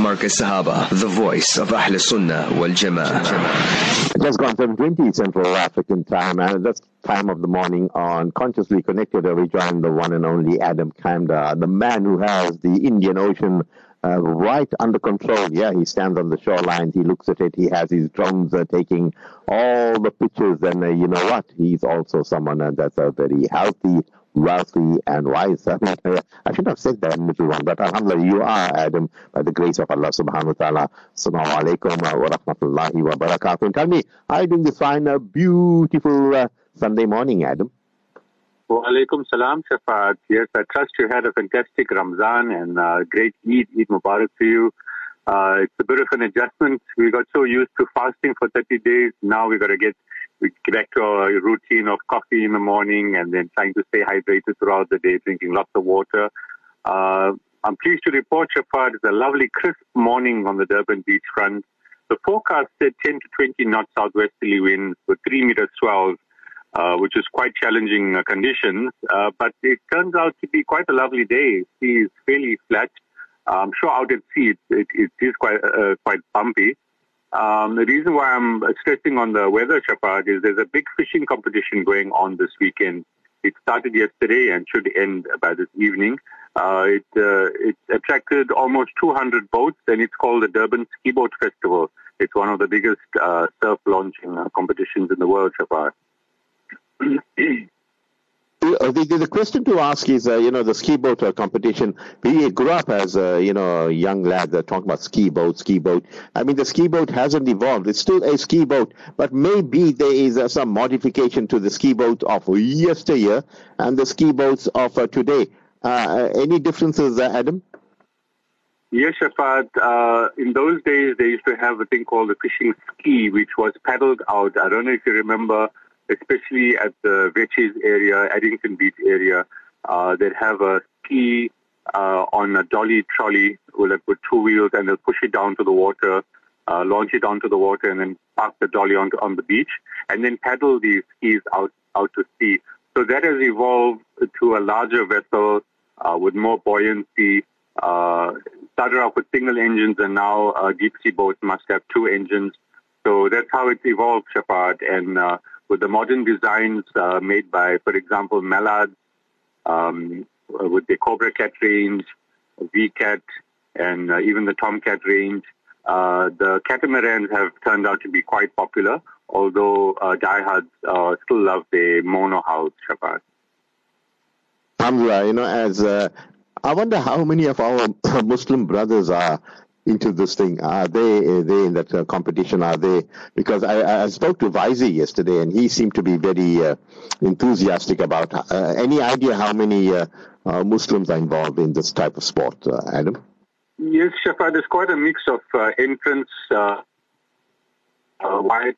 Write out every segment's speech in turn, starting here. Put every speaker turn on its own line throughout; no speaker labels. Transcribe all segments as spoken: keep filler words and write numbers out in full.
Marcus Sahaba, the voice of Ahl Sunnah wal Jama'ah.
Just gone seven twenty Central African time, and that's time of the morning on Consciously Connected. We join the one and only Adam Kamda, the man who has the Indian Ocean uh, right under control. Yeah, he stands on the shoreline, he looks at it, he has his drones uh, taking all the pictures, and uh, you know what? He's also someone uh, that's a very healthy, wealthy and wise. I should have said that a little wrong, but alhamdulillah, you are, Adam, by the grace of Allah subhanahu wa ta'ala. Assalamu alaikum wa rahmatullahi wa barakatuh. And tell me, how are you doing this fine, uh, beautiful uh, Sunday morning, Adam?
Wa alaikum salam, Shafaat. Yes, I trust you had a fantastic Ramzan and uh, great Eid, Eid Mubarak to you. Uh, it's a bit of an adjustment. We got so used to fasting for thirty days. Now we got to get we get back to our routine of coffee in the morning and then trying to stay hydrated throughout the day, drinking lots of water. Uh, I'm pleased to report, Shafaat, it's a lovely crisp morning on the Durban beach front. The forecast said ten to twenty knots southwesterly winds with three meter swells, uh, which is quite challenging uh, conditions. Uh, but it turns out to be quite a lovely day. Sea is fairly flat. I'm sure out at sea it, it, it is quite uh, quite bumpy. Um, the reason why I'm stressing on the weather, Shafaat, is there's a big fishing competition going on this weekend. It started yesterday and should end by this evening. Uh, it uh, it attracted almost two hundred boats, and it's called the Durban Ski Boat Festival. It's one of the biggest uh, surf launching uh, competitions in the world, Shafaat.
The, the, the question to ask is, uh, you know, the ski boat uh, competition. We grew up as, uh, you know, young lads that talk about ski boat, ski boat. I mean, the ski boat hasn't evolved. It's still a ski boat, but maybe there is uh, some modification to the ski boat of yesteryear and the ski boats of uh, today. Uh, any differences, uh, Adam?
Yes, Shafaat. Uh, in those days, they used to have a thing called the fishing ski, which was paddled out. I don't know if you remember, especially at the Veches area, Addington Beach area, uh, they'd have a ski uh, on a dolly trolley with, like, with two wheels, and they'll push it down to the water, uh, launch it onto the water, and then park the dolly on, on the beach, and then paddle these skis out, out to sea. So that has evolved to a larger vessel uh, with more buoyancy. Uh, started off with single engines, and now uh, deep sea boats must have two engines. So that's how it's evolved, Shafaat. And uh, with the modern designs uh, made by, for example, Mallards, um, with the Cobra Cat range, V Cat, and uh, even the Tomcat range, uh, the catamarans have turned out to be quite popular, although uh, diehards uh, still love the monohull, Shafaat.
Alhamdulillah, you know, as uh, I wonder how many of our Muslim brothers are into this thing. Are they, are they in that uh, competition? Are they? Because I, I spoke to Vizi yesterday, and he seemed to be very uh, enthusiastic about. Uh, any idea how many uh, uh, Muslims are involved in this type of sport, uh, Adam?
Yes, Shafaat, there's quite a mix of uh, entrants, uh, uh, white,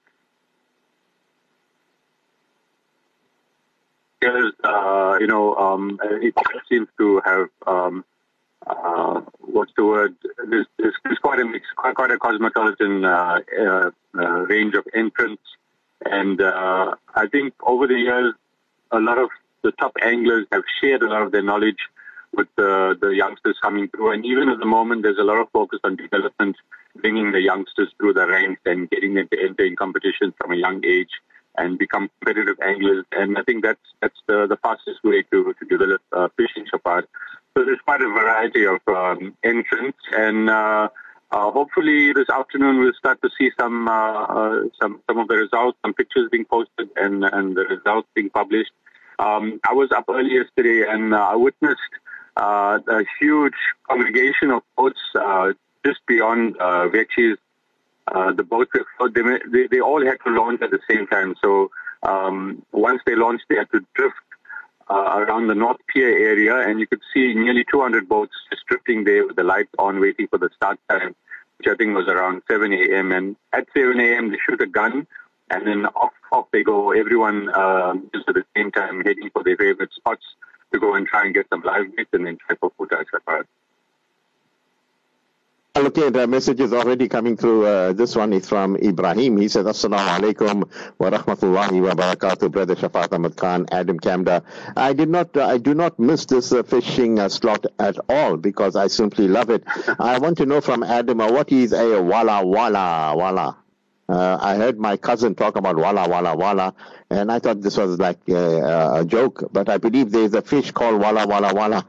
uh, you know, um, it seems to have. Um, Uh, what's the word? There's, there's, there's quite a mix, quite, quite a cosmopolitan uh, uh, uh, range of entrants. And uh, I think over the years, a lot of the top anglers have shared a lot of their knowledge with the, the youngsters coming through. And even at the moment, there's a lot of focus on development, bringing the youngsters through the ranks and getting them to enter in competitions from a young age and become competitive anglers. And I think that's that's the, the fastest way to, to develop uh, fishing, Shafaat. So there's quite a variety of um, entrants, and uh, uh, hopefully this afternoon we'll start to see some uh, uh, some some of the results, some pictures being posted, and and the results being published. Um, I was up early yesterday, and uh, I witnessed uh, a huge congregation of boats uh, just beyond uh, Veches. Uh, the boats, they, they they all had to launch at the same time. So um, once they launched, they had to drift Uh, around the North Pier area, and you could see nearly two hundred boats just drifting there with the lights on, waiting for the start time, which I think was around seven a.m. And at seven a.m. they shoot a gun, and then off, off they go. Everyone uh, just at the same time heading for their favorite spots to go and try and get some live bits and then try for footage.
Okay, the message is already coming through. Uh, this one is from Ibrahim. He says, Assalamu alaikum wa rahmatullahi wa barakatuh, Brother Shafat Ahmad Khan, Adam Kamda. I did not, uh, I do not miss this uh, fishing uh, slot at all because I simply love it. I want to know from Adam, uh, what is a wala wala wala? Uh, I heard my cousin talk about wala wala wala, and I thought this was like uh, a joke, but I believe there is a fish called wala wala wala.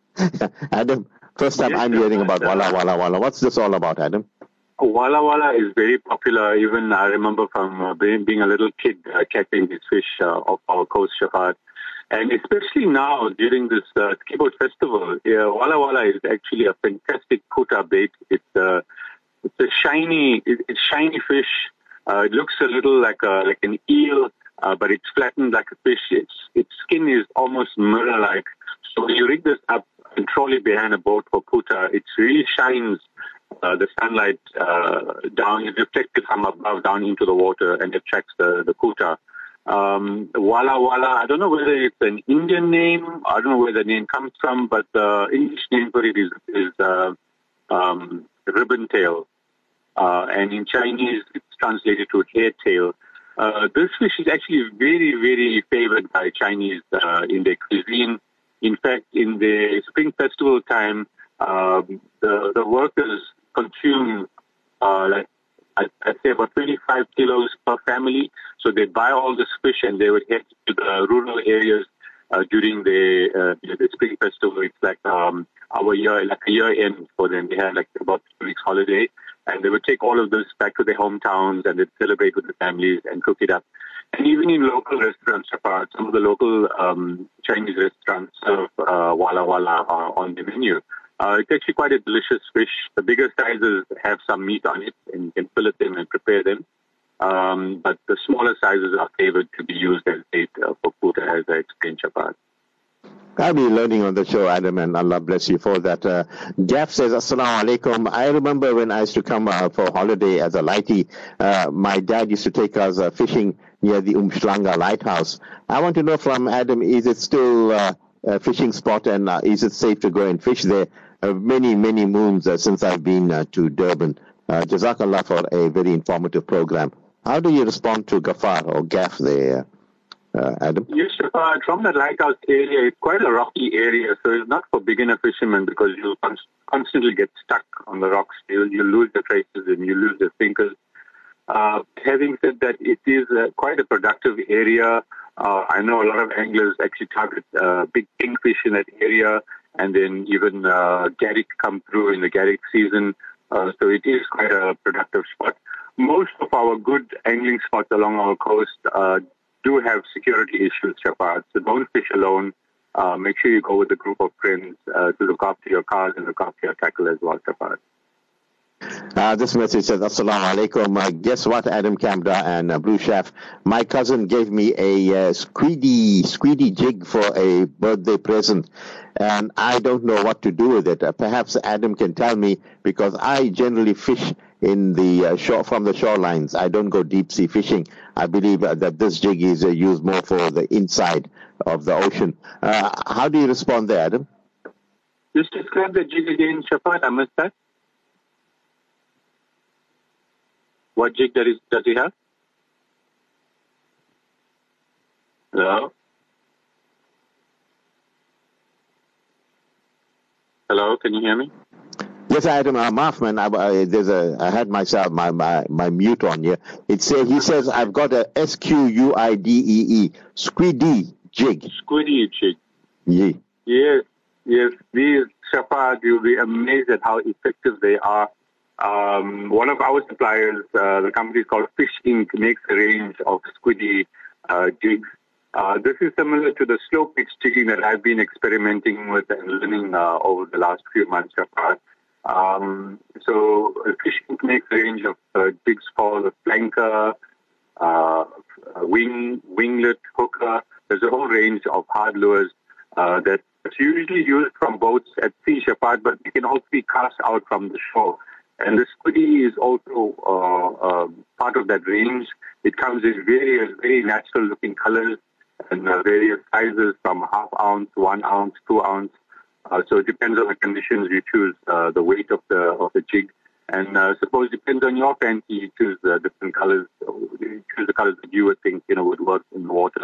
Adam, first time
Yes,
I'm
sir.
hearing about wala wala wala. What's this all about, Adam?
Wala Wala is very popular. Even I remember from uh, being, being a little kid uh, catching these fish uh, off our coast, Shafat. And especially now during this uh, Skiboat Festival, yeah, Wala Wala is actually a fantastic kuta bait. It's uh, it's a shiny, it, it's shiny fish. Uh, it looks a little like a like an eel, uh, but it's flattened like a fish. Its its skin is almost mirror-like. So when you rig this up and trolley behind a boat for kuta, it really shines uh, the sunlight uh, down, it reflected from above down into the water and attracts the, the kuta. Um, Wala Wala, I don't know whether it's an Indian name, I don't know where the name comes from, but the English name for it is, is uh, um, ribbon tail. Uh, and in Chinese, it's translated to hair tail. Uh, this fish is actually very, very favored by Chinese uh, in their cuisine. In fact, in the Spring Festival time, uh, the, the workers consume, uh, like, I'd, I'd say about twenty-five kilos per family. So they buy all this fish and they would head to the rural areas uh, during the, uh, the Spring Festival. It's like um, our year, like a year end for them. They had like about two weeks holiday. And they would take all of this back to their hometowns and they'd celebrate with the families and cook it up. And even in local restaurants, some of the local um, Chinese restaurants serve uh, Wala Wala uh, on the menu. Uh, it's actually quite a delicious fish. The bigger sizes have some meat on it and you can fillet them and prepare them. Um, but the smaller sizes are favored to be used as bait uh, for kuta, as I explained, Shafat.
I'll be learning on the show, Adam, and Allah bless you for that. Uh, Gaff says, Assalamu alaikum. I remember when I used to come uh, for holiday as a lighty, uh, my dad used to take us uh, fishing near the Umhlanga lighthouse. I want to know from Adam, is it still uh, a fishing spot and uh, is it safe to go and fish there? Uh, many, many moons uh, since I've been uh, to Durban. Uh, Jazakallah for a very informative program. How do you respond to Ghaffar or Gaff there, uh, Adam?
Yes, uh, from the lighthouse area, it's quite a rocky area, so it's not for beginner fishermen because you'll const- constantly get stuck on the rocks. You'll, you'll lose the traces and you lose the thinkers. Uh, having said that, it is uh, quite a productive area. Uh, I know a lot of anglers actually target uh, big kingfish in that area, and then even uh, garrick come through in the garrick season. Uh, so it is quite a productive spot. Most of our good angling spots along our coast uh, do have security issues, Shafat. So don't fish alone. Uh, make sure you go with a group of friends uh, to look after your cars and look after your tackle as well, Shafat.
Uh, this message says, Assalamu alaikum. Uh, guess what, Adam Kamda and uh, Blue Chef? My cousin gave me a uh, squeedy, squeedy jig for a birthday present, and I don't know what to do with it. Uh, perhaps Adam can tell me, because I generally fish in the uh, shore, from the shorelines. I don't go deep sea fishing. I believe uh, that this jig is uh, used more for the inside of the ocean. Uh, how do you respond there, Adam?
Just describe the jig again, Shafat. I missed that. What jig that is, does he have? Hello? Hello, can you hear me?
Yes, Adam, I'm off, man. I, I, there's a, I had myself, my, my, my mute on here. It say, he says, I've got a S Q U I D E E, squiddy jig.
Squiddy jig.
Yeah.
Yes, yes. These, Shafat, you'll be amazed at how effective they are. Um, one of our suppliers, uh, the company is called Fish Incorporated, makes a range of squiddy uh, jigs. Uh, this is similar to the slow pitch jigging that I've been experimenting with and learning uh, over the last few months. Um, so Fish Incorporated makes a range of uh, jigs for the flanker, uh, wing, winglet, hooker. There's a whole range of hard lures uh, that's usually used from boats at sea, Shafat, but it can also be cast out from the shore. And the squiddy is also uh, uh, part of that range. It comes in various, very natural-looking colors and uh, various sizes from half ounce, one ounce, two ounce. Uh, so it depends on the conditions you choose, uh, the weight of the of the jig. And uh, suppose it depends on your fancy, you choose uh, different colors, you choose the colors that you would think, you know, would work in the water.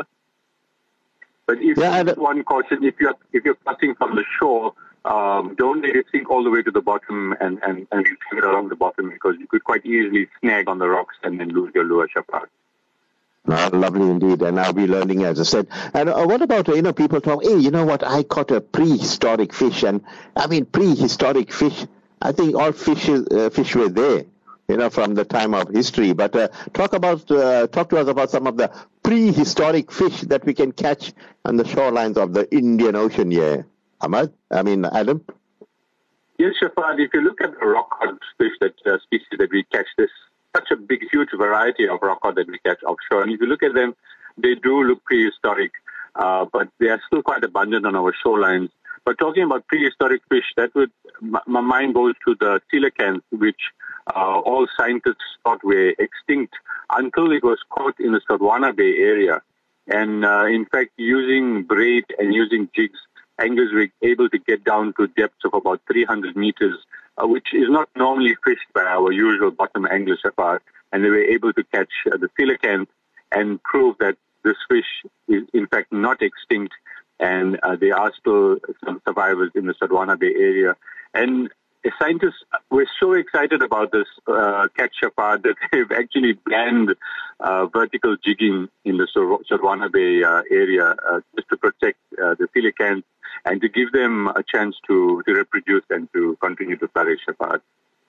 But if
yeah, and,
one caution, if you're if you're casting from the shore, um, don't let it sink all the way to the bottom and and and you swing it along the bottom, because you could quite easily snag on the rocks and then lose your lure, Shafat.
No, lovely indeed, and I'll be learning, as I said. And uh, what about, uh, you know, people talk, hey, you know what, I caught a prehistoric fish, and I mean, prehistoric fish, I think all fish, uh, fish were there, you know, from the time of history. But uh, talk about, uh, talk to us about some of the prehistoric fish that we can catch on the shorelines of the Indian Ocean here. Ahmad, I mean, Adam?
Yes, Shafat, if you look at the rock cod fish, that uh, species that we catch, this such a big, huge variety of rock cod that we catch offshore. And if you look at them, they do look prehistoric, uh, but they are still quite abundant on our shorelines. But talking about prehistoric fish, that would, my, my mind goes to the coelacanth, which uh, all scientists thought were extinct until it was caught in the Gondwana Bay area. And uh, in fact, using braid and using jigs, anglers were able to get down to depths of about three hundred meters, uh, which is not normally fished by our usual bottom anglers, Shafat. And they were able to catch uh, the coelacanth and prove that this fish is in fact not extinct, and uh, there are still some survivors in the Gondwana Bay area. And the scientists were so excited about this uh, catch, Shafat, that they've actually banned uh, vertical jigging in the Gondwana Bay uh, area uh, just to protect uh, the coelacanth and to give them a chance to, to reproduce and to continue to flourish, Shafat.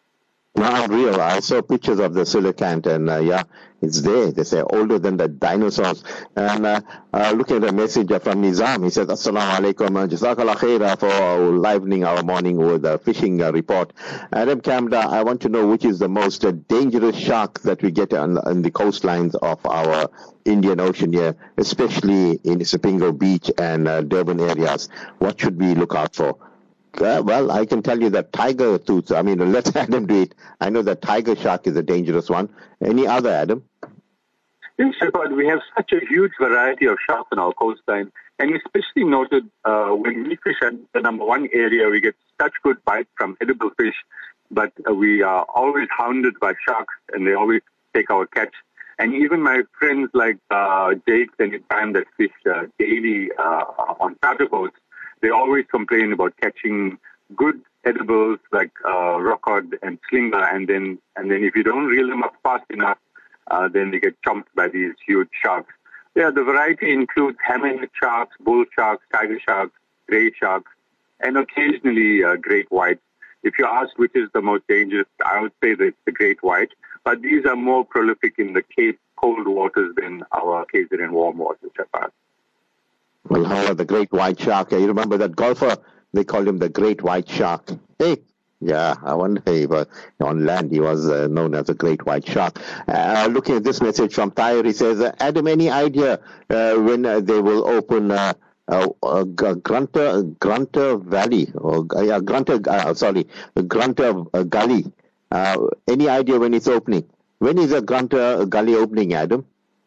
No, unreal. I saw pictures of the coelacanth, and uh, yeah, it's there. They say older than the dinosaurs. And uh, uh, look at a message from Nizam. He says, Assalamu alaikum, Jazakallah khaira for livening our morning with a fishing uh, report. Adam Kamda, I want to know which is the most uh, dangerous shark that we get on, on the coastlines of our Indian Ocean here, especially in Sipingo Beach and uh, Durban areas. What should we look out for? Uh, well, I can tell you that tiger tooth, I mean, let Adam do it. I know that tiger shark is a dangerous one. Any other, Adam?
Yes, Shafat, we have such a huge variety of sharks on our coastline, and especially noted uh, when we fish at the number one area, we get such good bites from edible fish, but uh, we are always hounded by sharks, and they always take our catch. And even my friends like uh, Jake and Ibrahim that fish uh, daily uh, on charter boats, they always complain about catching good edibles like uh, rock cod and slinger, and then and then if you don't reel them up fast enough, uh, then they get chomped by these huge sharks. Yeah, the variety includes hammerhead sharks, bull sharks, tiger sharks, grey sharks, and occasionally uh, great whites. If you're asked which is the most dangerous, I would say that it's the great white, but these are more prolific in the Cape cold waters than our K Z N warm waters, Shafat.
Well, how about the great white shark? You remember that golfer? They called him the great white shark. Hey, yeah, I wonder if uh, on land he was uh, known as a great white shark. Uh, looking at this message from Tyre, he says, uh, Adam, any idea uh, when uh, they will open uh, uh, uh, Grunter, Grunter Valley, or uh, Grunter, uh, sorry, Grunter uh, Gully? Uh, any idea when it's opening? When is a Grunter Gully opening, Adam?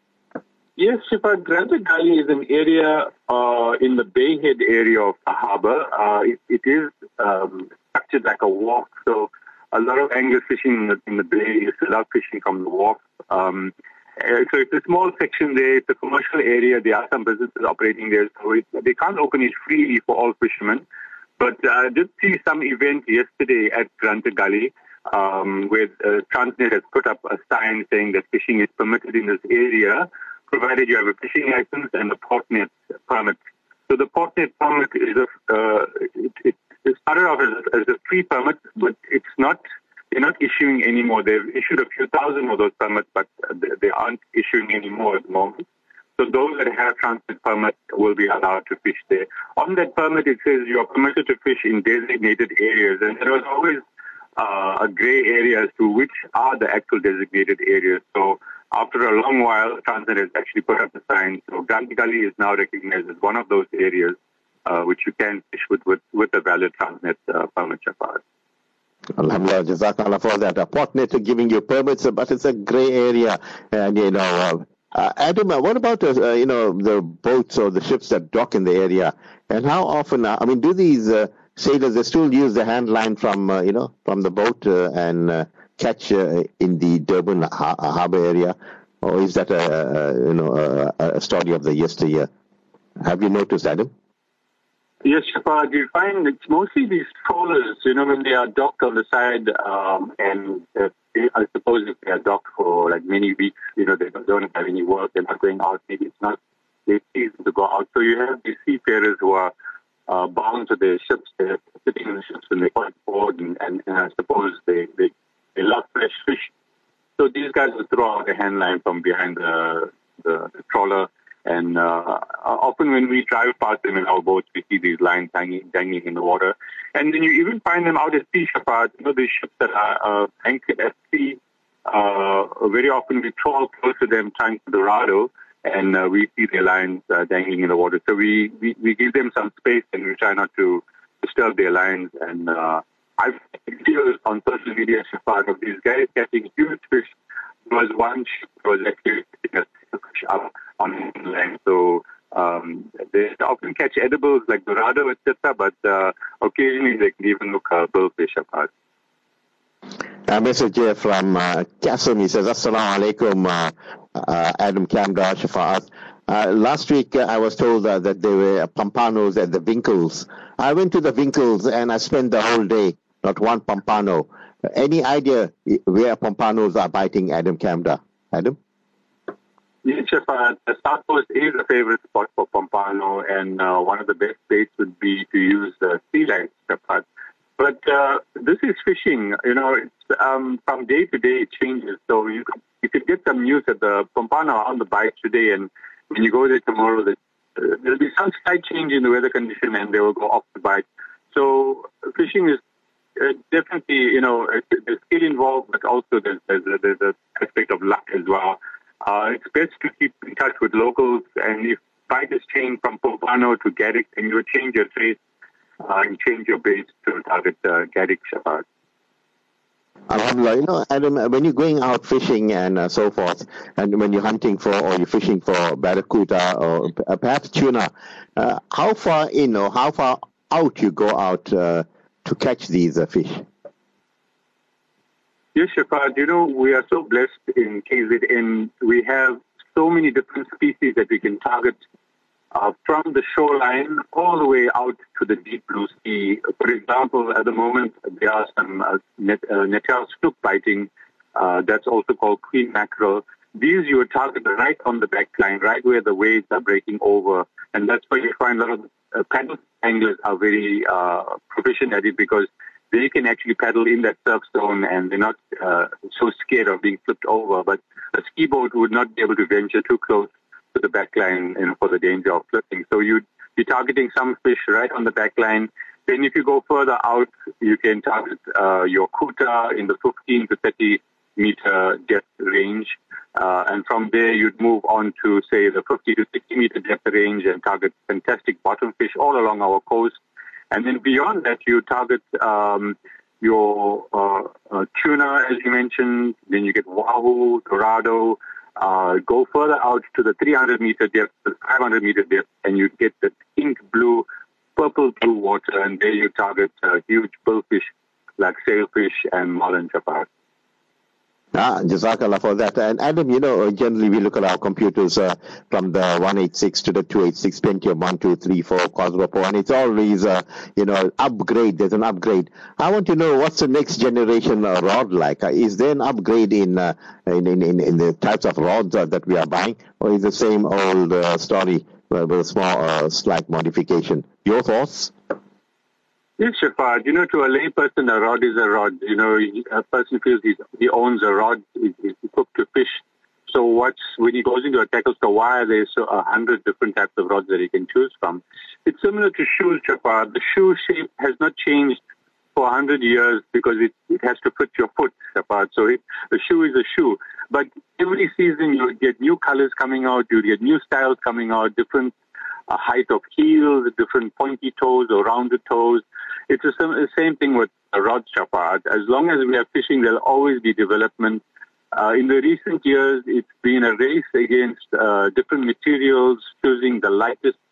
Yes, Shafat, Grunter Gully is an area uh, in the Bay Head area of the harbour. Uh, it, it is um, structured like a wharf, so a lot of anglers fishing in the, in the bay love fishing from the wharf. Um, uh, so it's a small section there. It's a commercial area. There are some businesses operating there, so it, they can't open it freely for all fishermen. But I uh, did see some event yesterday at Grunter Gully um, where uh, Transnet has put up a sign saying that fishing is permitted in this area, provided you have a fishing license and a Portnet permit. So the Portnet permit is a, uh, it, it, it started off as, as a free permit, but it's not, they're not issuing anymore. They've issued a few thousand of those permits, but they, they aren't issuing anymore at the moment. So those that have transit permit will be allowed to fish there. On that permit, it says you are permitted to fish in designated areas, and there was always uh, a gray area as to which are the actual designated areas. So after a long while, Transnet has actually put up a sign. So Grunter Gully is now recognized as one of those areas uh, which you can fish with with, with a valid Transnet uh, permit, Shafat.
Alhamdulillah, Jazakallah for that. A Portnet are giving you permits, but it's a gray area. And, you know, uh, uh, Adam, what about, uh, you know, the boats or the ships that dock in the area? And how often, uh, I mean, do these uh, sailors, they still use the hand line from, uh, you know, from the boat uh, and uh, catch uh, in the Durban ha- harbour area, or is that a, a you know a, a story of the yesteryear? Have you noticed, Adam?
Yes, Shafad, you find it's mostly these trawlers, you know, when they are docked on the side, um, and uh, I suppose if they are docked for like many weeks, you know, they don't have any work, they're not going out, maybe it's not their season to go out. So you have these seafarers who are uh, bound to their ships, they're sitting in the ships and they're quite bored, and, and, and I suppose they, they, they love fresh fish. So these guys will throw out a hand line from behind the, the, the trawler. And uh, often when we drive past them in our boats, we see these lines hanging, dangling in the water. And then you even find them out at sea, Shafad. You know, these ships that are uh, anchored at sea, uh, very often we trawl close to them trying to Dorado, and uh, we see their lines uh, dangling in the water. So we, we, we give them some space, and we try not to disturb their lines. And uh, I've seen videos on social media, Shafad, of these guys catching huge fish. There was one ship that was actually picking a fish up on inland. So um, they often catch edibles like Dorado, et cetera, but uh, occasionally they can even look uh, billfish apart.
A message here from uh, Kasim. He says, Assalamu alaikum, uh, uh, Adam Kamdar, Shafa'at. Uh, last week uh, I was told uh, that there were Pampanos at the Winkles. I went to the Winkles and I spent the whole day, not one Pampano. Any idea where Pampanos are biting, Adam Kamdar? Adam?
Yes, Shafad. The South Coast is a favorite spot for Pampano, and uh, one of the best baits would be to use the sea lice, Shafad. But uh, this is fishing. You know, it's, um, from day to day it changes. So you could, you could get some news that the Pampano are on the bite today, and when you go there tomorrow, the, uh, there'll be some slight change in the weather condition, and they will go off the bite. So fishing is uh, definitely, you know, there's skill involved, but also there's, there's, a, there's an aspect of luck as well. Uh, it's best to keep in touch with locals, and if bite is changed from Pampano to Garrick, then you would change your trace uh, and change your base to target uh, Garrick, Shafad.
Alhamdulillah, you know, Adam, when you're going out fishing and uh, so forth, and when you're hunting for or you're fishing for barracuda or uh, perhaps tuna, uh, how far in or how far out you go out uh, to catch these uh, fish?
Yes, Shafad, you know, we are so blessed in K Z N. We have so many different species that we can target uh, from the shoreline all the way out to the deep blue sea. For example, at the moment, there are some uh, net, uh, Natal snook biting. Uh, that's also called queen mackerel. These you would target right on the backline, right where the waves are breaking over. And that's why you find a lot of uh, paddle anglers are very uh, proficient at it, because they can actually paddle in that surf zone and they're not uh, so scared of being flipped over. But a ski boat would not be able to venture too close to the backline, you know, for the danger of flipping. So you'd be targeting some fish right on the backline. Then if you go further out, you can target uh, your kuta in the fifteen to thirty meter depth range. Uh, and from there, you'd move on to, say, the fifty to sixty meter depth range and target fantastic bottom fish all along our coast. And then beyond that, you target um, your uh, uh, tuna, as you mentioned. Then you get wahoo, dorado. Uh, go further out to the three hundred meter depth, the five hundred meter depth, and you get the pink blue, purple blue water. And there you target uh, huge billfish like sailfish and marlin, Shafad.
Ah, Jazakallah for that. And Adam, you know, generally we look at our computers uh, from the one eighty-six to the two eighty-six, Pentium one, two, three, four, Cosmopro, and it's always, uh, you know, upgrade. There's an upgrade. I want to know, what's the next generation uh, rod like? Uh, is there an upgrade in, uh, in, in, in the types of rods uh, that we are buying, or is the same old uh, story uh, with a small, uh, slight modification? Your thoughts?
Yes, Shafad. You know, to a layperson, a rod is a rod. You know, a person feels he's, he owns a rod, he's, he's equipped to fish. So what's, when he goes into a tackle store, why are there so a hundred different types of rods that he can choose from? It's similar to shoes, Shafad. The shoe shape has not changed for a hundred years because it, it has to fit your foot, Shafad. So it, a shoe is a shoe. But every season you get new colors coming out, you get new styles coming out, different uh, height of heels, different pointy toes or rounded toes. It's the same, same thing with a rod, Shafad. As long as we are fishing, there'll always be development. Uh, in the recent years, it's been a race against uh, different materials, choosing the lightest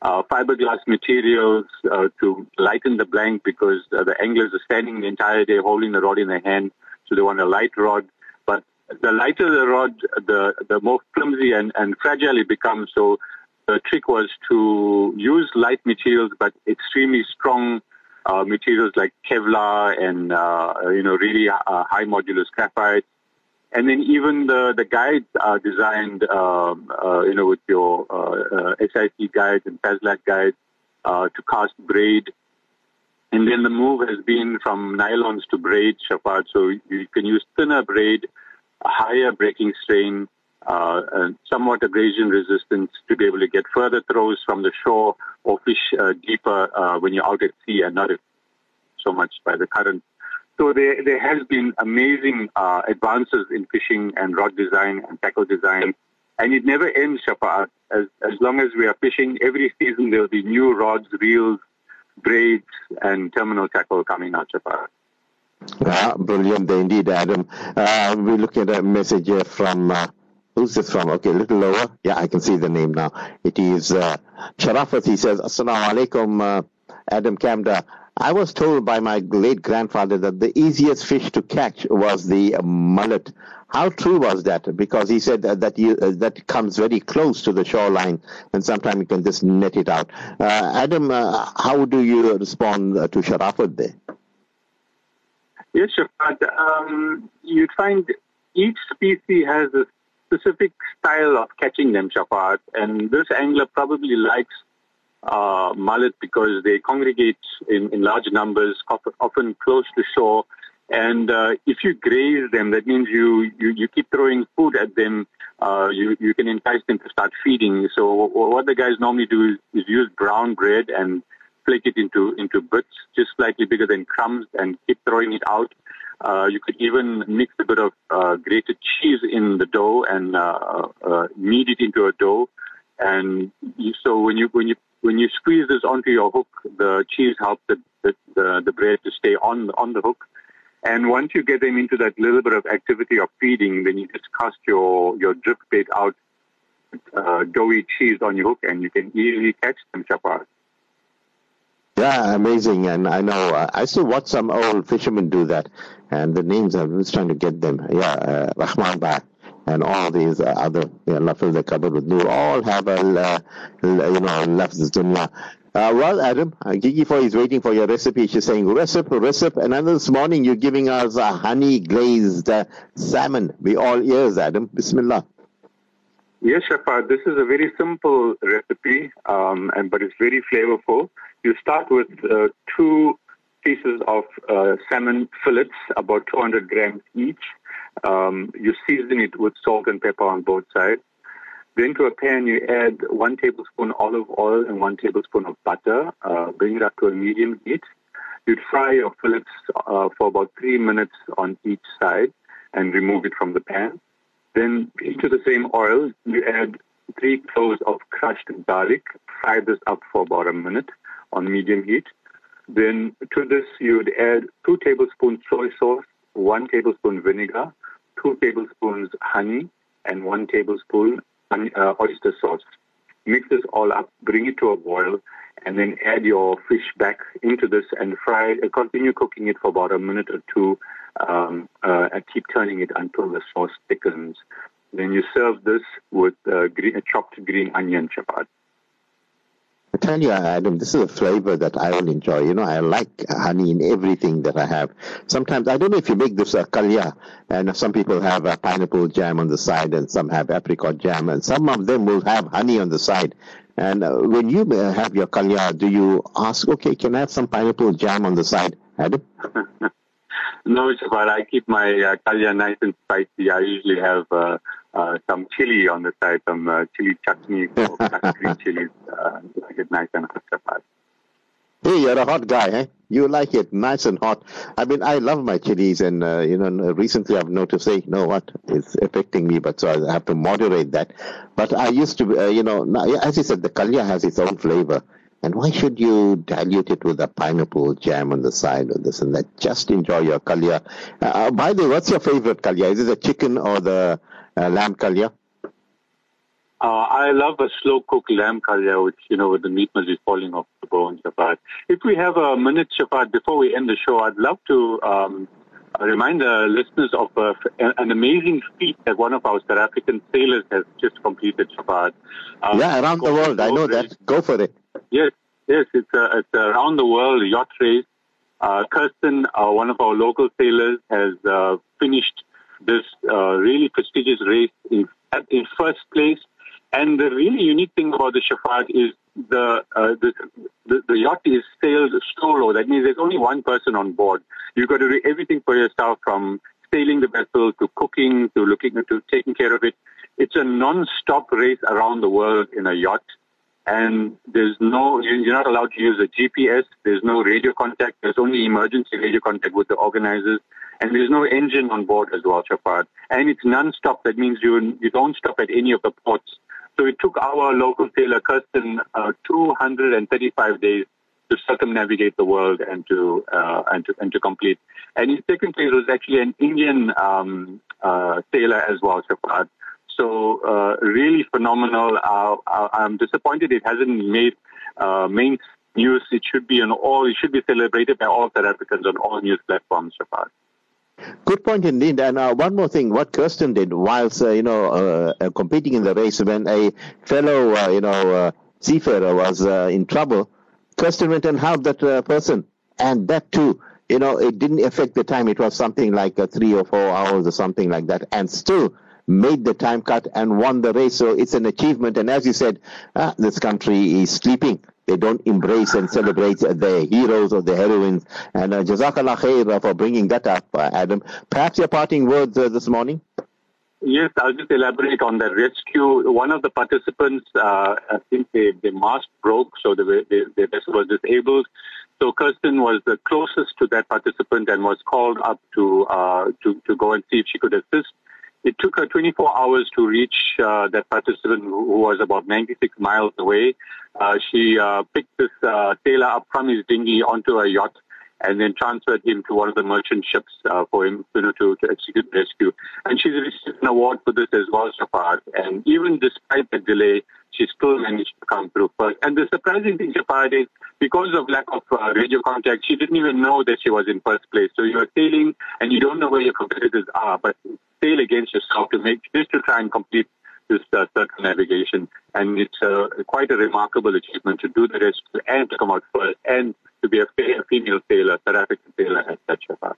uh, fiberglass materials uh, to lighten the blank because uh, the anglers are standing the entire day holding the rod in their hand, so they want a light rod. But the lighter the rod, the the more flimsy and, and fragile it becomes. So the trick was to use light materials but extremely strong uh, materials like Kevlar and uh, you know really uh, high modulus graphite. And then even the, the guides are designed, um, uh, you know, with your uh, uh, S I T guides and Fazlac guides uh, to cast braid. And then the move has been from nylons to braid, Shafat. So you can use thinner braid, a higher breaking strain, uh, and somewhat abrasion resistance to be able to get further throws from the shore or fish uh, deeper uh, when you're out at sea and not so much by the current. So there, there has been amazing uh, advances in fishing and rod design and tackle design, and it never ends, Shafa'at. As as long as we are fishing, every season there will be new rods, reels, braids, and terminal tackle coming out, Shafa'at.
Ah, brilliant indeed, Adam. Uh, we look at a message here from, uh, who's this from? Okay, a little lower. Yeah, I can see the name now. It is uh, Sharafat. He says, Assalamu alaikum, uh, Adam Kamda. I was told by my late grandfather that the easiest fish to catch was the mullet. How true was that? Because he said that that, you, uh, that comes very close to the shoreline, and sometimes you can just net it out. Uh, Adam, uh, how do you respond uh, to Sharafat there?
Yes, Shafat. Um, you'd find each species has a specific style of catching them, Shafat, and this angler probably likes Uh, mullet because they congregate in, in large numbers, often close to shore. And uh, if you graze them, that means you, you, you keep throwing food at them. Uh, you, you can entice them to start feeding. So what the guys normally do is, is use brown bread and flake it into, into bits, just slightly bigger than crumbs, and keep throwing it out. Uh, you could even mix a bit of uh, grated cheese in the dough and uh, uh, knead it into a dough. And you, so when you when you when you squeeze this onto your hook, the cheese helps the the, the, the bread to stay on on the hook. And once you get them into that little bit of activity of feeding, then you just cast your your drip bait out, uh, doughy cheese on your hook, and you can easily catch them, Shafat.
Yeah, amazing. And I know uh, I still watch some old fishermen do that, and the names I'm just trying to get them. Yeah, uh, Rahman Bach. And all these uh, other, you know, Lafil the Cupboard with Noor, all have a, uh, you know, left this dunya. Uh, well, Adam, uh, Gigi Foy is waiting for your recipe. She's saying, recipe, recipe. And then this morning you're giving us a honey glazed uh, salmon. We all ears, Adam. Bismillah.
Yes, Shafat. This is a very simple recipe, um, and but it's very flavorful. You start with uh, two pieces of uh, salmon fillets, about two hundred grams each. Um, you season it with salt and pepper on both sides. Then to a pan, you add one tablespoon olive oil and one tablespoon of butter. Uh, bring it up to a medium heat. You'd fry your fillets uh, for about three minutes on each side and remove it from the pan. Then into the same oil, you add three cloves of crushed garlic. Fry this up for about a minute on medium heat. Then to this, you would add two tablespoons soy sauce, one tablespoon vinegar, two tablespoons honey, and one tablespoon uh, oyster sauce. Mix this all up, bring it to a boil, and then add your fish back into this and fry. Uh, continue cooking it for about a minute or two, um, uh, and keep turning it until the sauce thickens. Then you serve this with uh, green, uh, chopped green onion, Shafat.
I tell you, Adam, this is a flavor that I will enjoy. You know, I like honey in everything that I have. Sometimes, I don't know if you make this uh, kalya, and some people have uh, pineapple jam on the side, and some have apricot jam, and some of them will have honey on the side. And uh, when you uh, have your kalya, do you ask, okay, can I have some pineapple jam on the side, Adam?
No, but I keep my uh, kalya nice and spicy. I usually have uh, uh, some chili on the side, some uh, chili chutney or green chilies. Uh, like it nice and hot.
Hey, you're a hot guy, eh? You like it nice and hot. I mean, I love my chilies, and uh, you know, recently I've noticed, hey, you know what, it's affecting me, but so I have to moderate that. But I used to, uh, you know, as you said, the kalya has its own flavor. And why should you dilute it with a pineapple jam on the side or this and that? Just enjoy your kalya. Uh, by the way, what's your favorite kalya? Is it the chicken or the uh, lamb kalya?
Uh, I love a slow-cooked lamb kalya, which, you know, with the meat must be falling off the bone, Shafat. If we have a minute, Shafat, before we end the show, I'd love to um, remind the listeners of uh, an amazing feat that one of our South African sailors has just completed, Shafat. Um,
yeah, around the world. I know that. Go for it.
Yes, yes, it's a, it's a around the world yacht race. Uh, Kirsten, uh, one of our local sailors, has uh, finished this uh, really prestigious race in, in first place. And the really unique thing about the Shafat is the, uh, the, the the yacht is sailed solo. That means there's only one person on board. You've got to do everything for yourself, from sailing the vessel to cooking to looking to taking care of it. It's a non-stop race around the world in a yacht. And there's no, you're not allowed to use a G P S. There's no radio contact. There's only emergency radio contact with the organizers. And there's no engine on board as well, Shafat. And it's non-stop. That means you you don't stop at any of the ports. So it took our local sailor, Kirsten, uh, two hundred thirty-five days to circumnavigate the world and to uh, and to and to complete. And in second place was actually an Indian um, uh, sailor as well, Shafat. So uh, really phenomenal. Uh, I'm disappointed it hasn't made uh, main news. It should be on all. It should be celebrated by all South Africans on all news platforms, Shafat.
Good point indeed. And uh, one more thing, what Kirsten did whilst, uh, you know, uh, uh, competing in the race, when a fellow, uh, you know, uh, seafarer was uh, in trouble, Kirsten went and helped that uh, person. And that too, you know, it didn't affect the time. It was something like uh, three or four hours or something like that. And still made the time cut and won the race. So it's an achievement. And as you said, uh, this country is sleeping. They don't embrace and celebrate their heroes or their heroines. And uh, Jazakallah khair for bringing that up, uh, Adam. Perhaps your parting words uh, this morning?
Yes, I'll just elaborate on that rescue. One of the participants, uh, I think they, their mast broke, so the, the, their vessel was disabled. So Kirsten was the closest to that participant and was called up to uh, to, to go and see if she could assist. It took her twenty-four hours to reach uh, that participant who was about ninety-six miles away. Uh, she uh, picked this uh, sailor up from his dinghy onto a yacht and then transferred him to one of the merchant ships uh, for him you know, to, to execute the rescue. And she's received an award for this as well, Shafat. And even despite the delay, she still managed to come through first. And the surprising thing, Shafat, is because of lack of uh, radio contact, she didn't even know that she was in first place. So you're sailing and you don't know where your competitors are, but sail against yourself to make just to try and complete this uh, circumnavigation. And it's uh, quite a remarkable achievement to do the rescue and to come out first and to be a female sailor, South African sailor at that Shafat.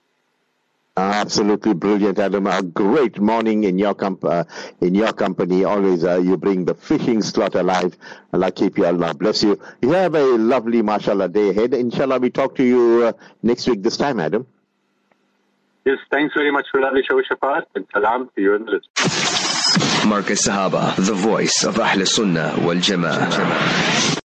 Absolutely brilliant, Adam. A great morning in your comp- uh, in your company. Always uh, you bring the fishing slot alive. Allah keep you, Allah bless you. You have a lovely, mashallah, day ahead. Inshallah, we talk to you uh, next week this time, Adam.
Yes, thanks very much for lovely show, Shafat, and salam to you and the listeners.
Marcus Sahaba, the voice of Ahl Sunnah wal Jama'ah.